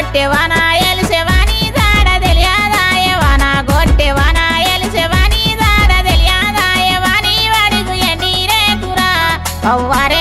కొట్టెవానా ఎలిసెవాని దాడ తెలియదాయవానా కొట్టెవానా ఎలిసెవాని దాడ తెలియదాయవాని వాడికు ఎండిరే కురా అవ్వారే